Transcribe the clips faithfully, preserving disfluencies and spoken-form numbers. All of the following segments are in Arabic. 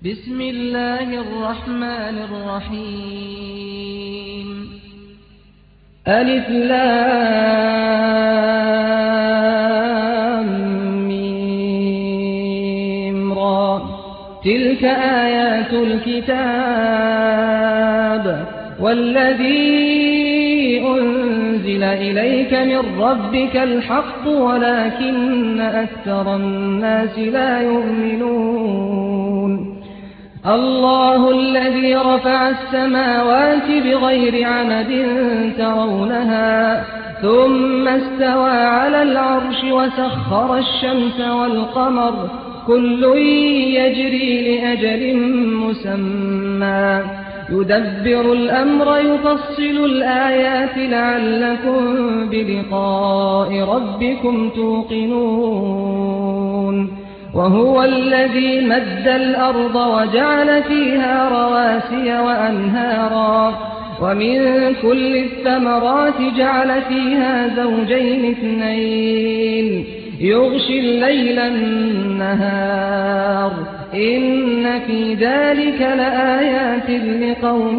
بسم الله الرحمن الرحيم ألف لام ميم را تلك آيات الكتاب والذي أنزل إليك من ربك الحق ولكن أكثر الناس لا يؤمنون الله الذي رفع السماوات بغير عمد ترونها ثم استوى على العرش وسخر الشمس والقمر كل يجري لأجل مسمى يدبر الأمر يفصل الآيات لعلكم بلقاء ربكم توقنون وهو الذي مد الأرض وجعل فيها رواسي وأنهارا ومن كل الثمرات جعل فيها زوجين اثنين يغشي الليل النهار إن في ذلك لآيات لقوم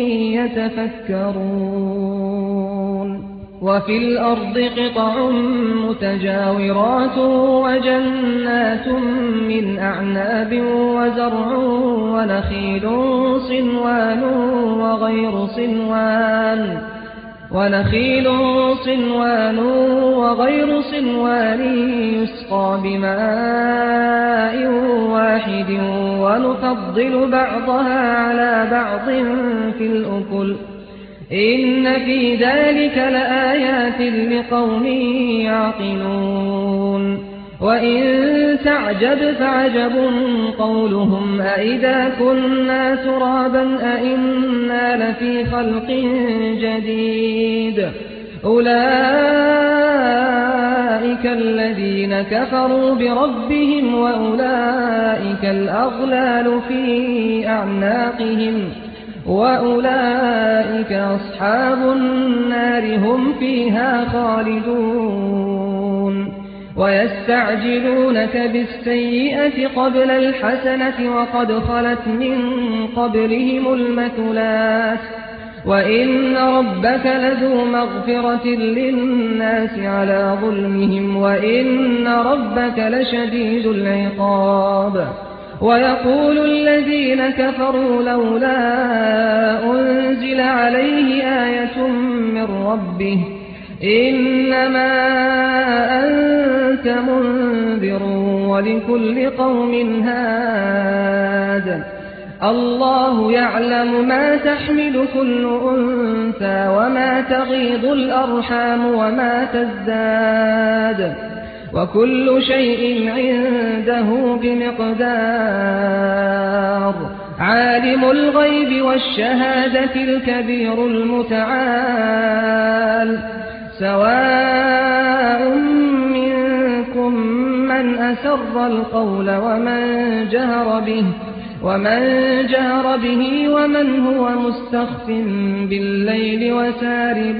يتفكرون وفي الأرض قطع متجاورات وجنات من أعناب وزرع ونخيل صنوان وغير صنوان ونخيل صنوان وغير صنوان يسقى بماء واحد ونفضل بعضها على بعض في الأكل إن في ذلك لآيات لقوم يعقلون وإن تعجب فعجب قولهم أئذا كنا ترابا أئنا لفي خلق جديد أولئك الذين كفروا بربهم وأولئك الأغلال في أعناقهم وأولئك أصحاب النار هم فيها خالدون ويستعجلونك بالسيئة قبل الحسنة وقد خلت من قبلهم المثلات وإن ربك لذو مغفرة للناس على ظلمهم وإن ربك لشديد العقاب ويقول الذين كفروا لولا أنزل عليه آية من ربه إنما أنت منذر ولكل قوم هاد الله يعلم ما تحمل كل أنثى وما تغيض الأرحام وما تزداد وكل شيء عنده بمقدار عالم الغيب والشهادة الكبير المتعال سواء منكم من أسر القول ومن جهر به ومن جهر به ومن هو مستخف بالليل وسارب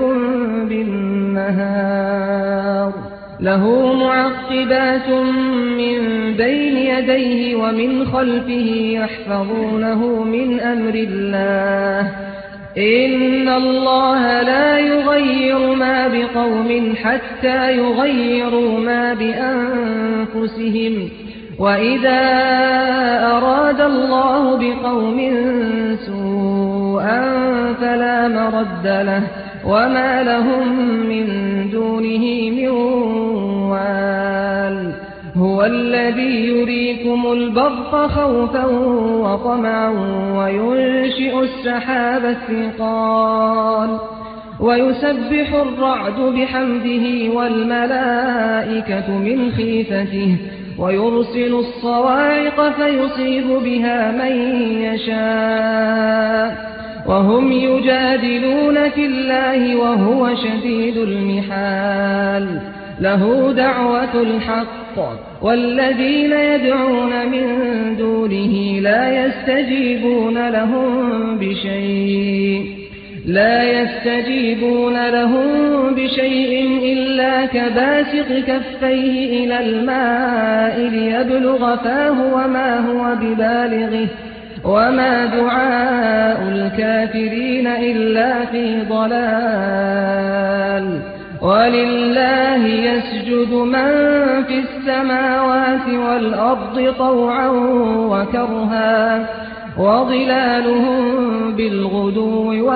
بالنهار له معقبات من بين يديه ومن خلفه يحفظونه من أمر الله إن الله لا يغير ما بقوم حتى يغيروا ما بأنفسهم وإذا أراد الله بقوم سوءا فلا مرد له وما لهم من دونه من وال هو الذي يريكم البرق خوفا وطمعا وينشئ السحاب الثقال ويسبح الرعد بحمده والملائكة من خيفته ويرسل الصواعق فيصيب بها من يشاء وهم يجادلون في الله وهو شديد المحال له دعوة الحق والذين يدعون من دونه لا يستجيبون لهم بشيء لا يستجيبون لهم بشيء إلا كباسط كفيه إلى الماء ليبلغ فاه وما هو ببالغه وما دعاء الكافرين إلا في ضلال ولله يسجد من في السماوات والأرض طوعا وكرها وظلالهم بالغدو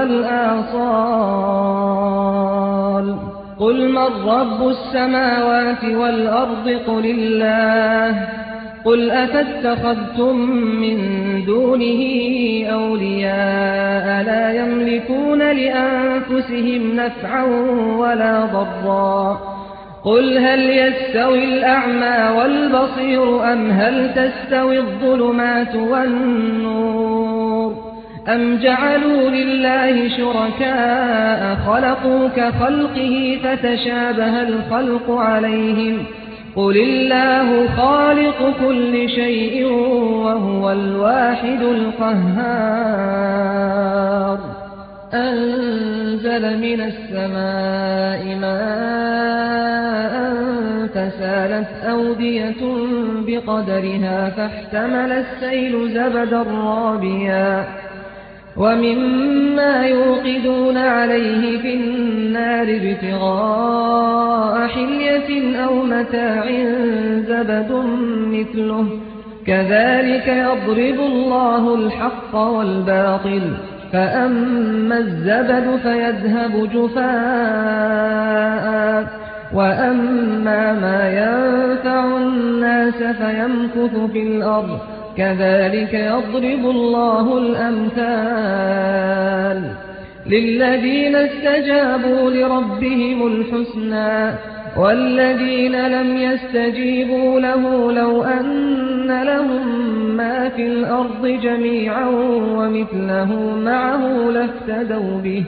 والآصال قل من رب السماوات والأرض قل الله قل أفاتخذتم من دونه أولياء لا يملكون لأنفسهم نفعا ولا ضرا قل هل يستوي الأعمى والبصير أم هل تستوي الظلمات والنور أم جعلوا لله شركاء خلقوا كخلقه فتشابه الخلق عليهم قل الله خالق كل شيء وهو الواحد القهار أنزل من السماء ماء فسالت أودية بقدرها فاحتمل السيل زبدا رابيا ومما يوقدون عليه في النار ابتغاء حلية أو متاع زبد مثله كذلك يضرب الله الحق والباطل فأما الزبد فيذهب جفاء وأما ما ينفع الناس فيمكث في الأرض كذلك يضرب الله الأمثال للذين استجابوا لربهم الحسنى والذين لم يستجيبوا له لو أن لهم ما في الأرض جميعا ومثله معه لافتدوا به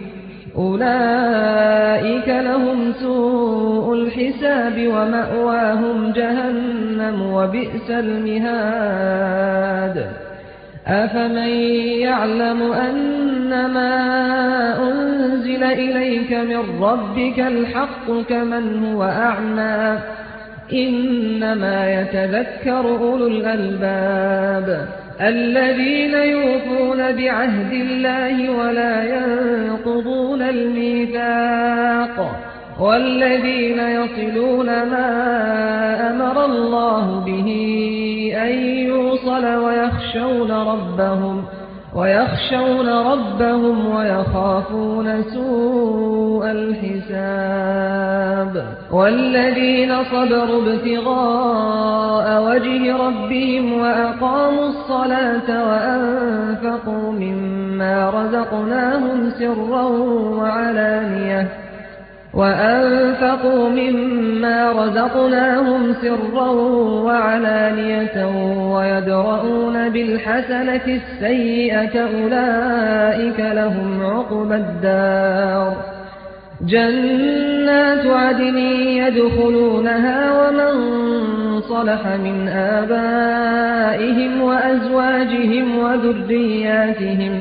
أولئك لهم سوء الحساب ومأواهم جهنم وبئس المهاد أفمن يعلم أنما أنزل إليك من ربك الحق كمن هو أعمى إنما يتذكر أولو الألباب الذين يوفون بعهد الله ولا ينقضون الميثاق والذين يصلون ما أمر الله به أن يوصل ويخشون ربهم ويخشون ربهم ويخافون سوء الحساب والذين صبروا ابتغاء وجه ربهم وأقاموا الصلاة وأنفقوا مما رزقناهم سرا وعلانية وأنفقوا مما رزقناهم سرا وعلانية ويدرؤون بالحسنة السيئة أولئك لهم عقبى الدار جنات عدن يدخلونها ومن صلح من آبائهم وأزواجهم وذرياتهم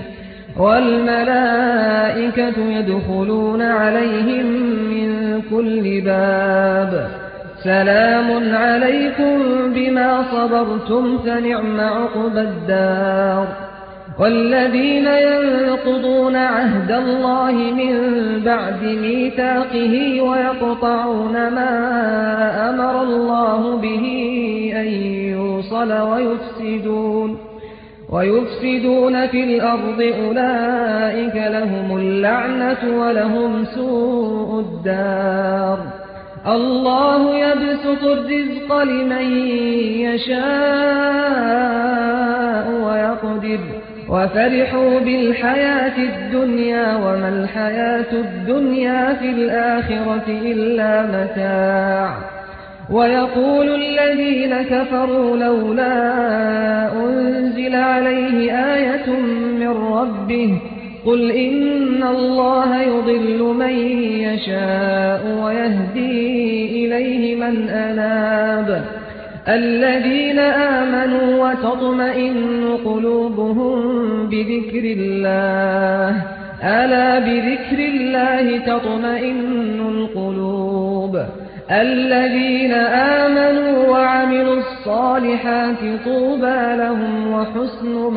والملائكة يدخلون عليهم من كل باب سلام عليكم بما صبرتم فنعم عقبى الدار والذين ينقضون عهد الله من بعد ميثاقه ويقطعون ما أمر الله به أن يوصل ويفسدون ويفسدون في الأرض أولئك لهم اللعنة ولهم سوء الدار الله يبسط الرزق لمن يشاء ويقدر وفرحوا بالحياة الدنيا وما الحياة الدنيا في الآخرة إلا متاع ويقول الذين كفروا لولا أنزل عليه آية من ربه قل إن الله يضل من يشاء ويهدي إليه من أناب الذين آمنوا وتطمئن قلوبهم بذكر الله ألا بذكر الله تطمئن القلوب الذين آمنوا وعملوا الصالحات طوبى لهم وحسن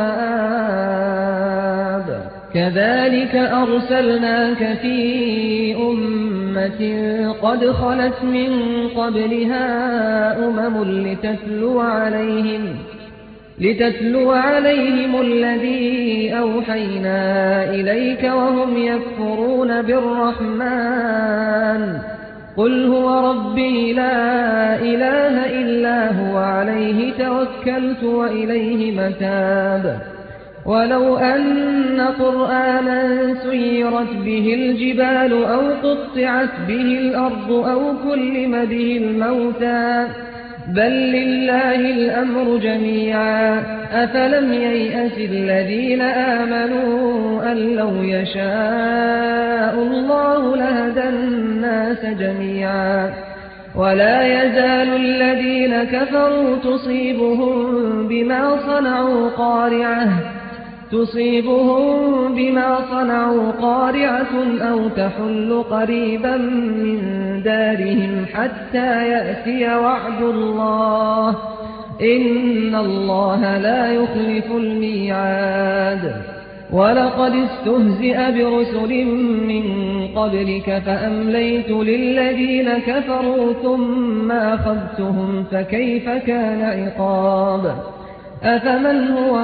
مآب. كذلك أرسلناك في أمة قد خلت من قبلها أمم لتتلو عليهم لتتلو عليهم الذي أوحينا إليك وهم يكفرون بالرحمن قل هو ربي لا إله إلا هو عليه توكلت وإليه متاب. ولو أن قرآنا سيرت به الجبال أو قطعت به الأرض أو كلم به الموتى بل لله الأمر جميعا أفلم ييأس الذين آمنوا أن لو يشاء الله لهدى الناس جميعا ولا يزال الذين كفروا تصيبهم بما صنعوا قارعة تصيبهم بما صنعوا قارعة أو تحل قريبا من دارهم حتى يأتي وعد الله إن الله لا يخلف الميعاد. ولقد استهزئ برسل من قبلك فأمليت للذين كفروا ثم أخذتهم فكيف كان عقاب. أفمن هو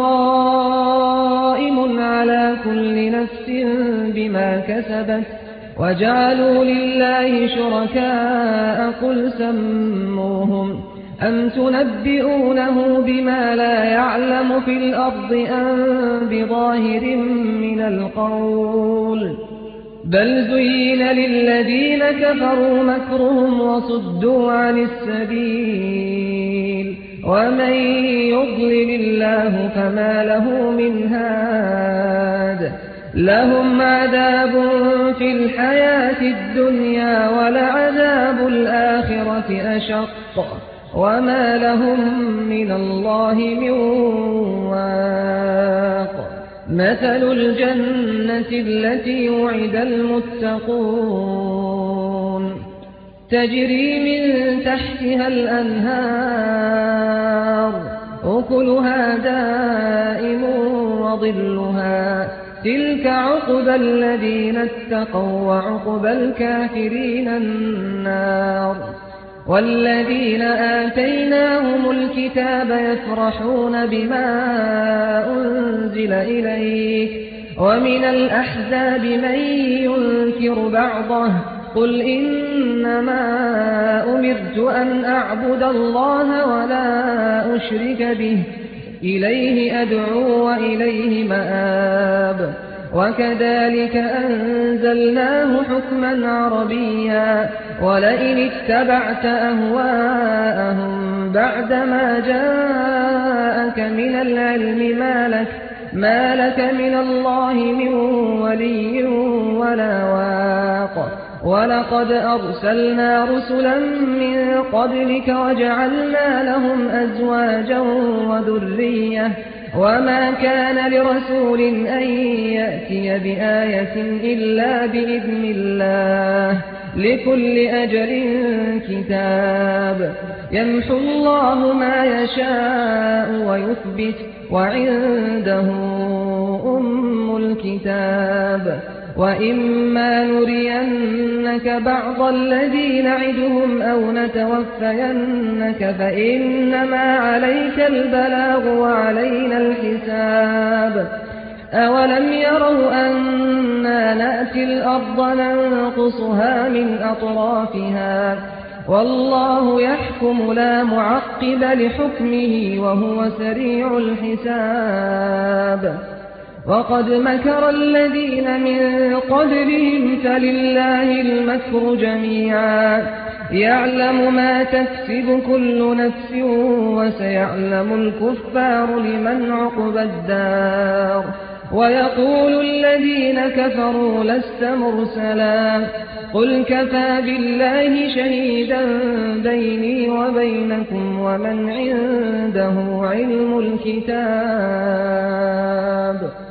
قائم على كل نفس بما كسبت وجعلوا لله شركاء قل سموهم أم تنبئونه بما لا يعلم في الأرض أم بظاهر من القول بل زين للذين كفروا مكرهم وصدوا عن السبيل ومن يضلل الله فما له من هاد. لهم عذاب في الحياة الدنيا ولعذاب الآخرة أشق وما لهم من الله من واق. مثل الجنة التي وعد المتقون تجري من تحتها الأنهار أكلها دائم وظلها تلك عقبى الذين اتقوا وعقبى الكافرين النار. والذين آتيناهم الكتاب يفرحون بما أنزل إليك ومن الأحزاب من ينكر بعضه قل إنما أمرت أن أعبد الله ولا أشرك به إليه أدعو وإليه مآب. وكذلك أنزلناه حكما عربيا ولئن اتبعت أهواءهم بعدما جاءك من العلم ما لك, ما لك من الله من ولي ولا واق. ولقد أرسلنا رسلا من قبلك وجعلنا لهم أزواجا وذرية وما كان لرسول أن يأتي بآية إلا بإذن الله لكل أجل كتاب. يمحو الله ما يشاء ويثبت وعنده أم الكتاب. وإما نرينك بعض الذي نعدهم أو نتوفينك فإنما عليك البلاغ وعلينا الحساب. أولم يروا أنا نأتي الأرض ننقصها من أطرافها والله يحكم لا معقب لحكمه وهو سريع الحساب. وقد مكر الذين من قبلهم فلله المكر جميعا يعلم ما تكسب كل نفس وسيعلم الكفار لمن عقبى الدار. ويقول الذين كفروا لست مرسلا قل كفى بالله شهيدا بيني وبينكم ومن عنده علم الكتاب.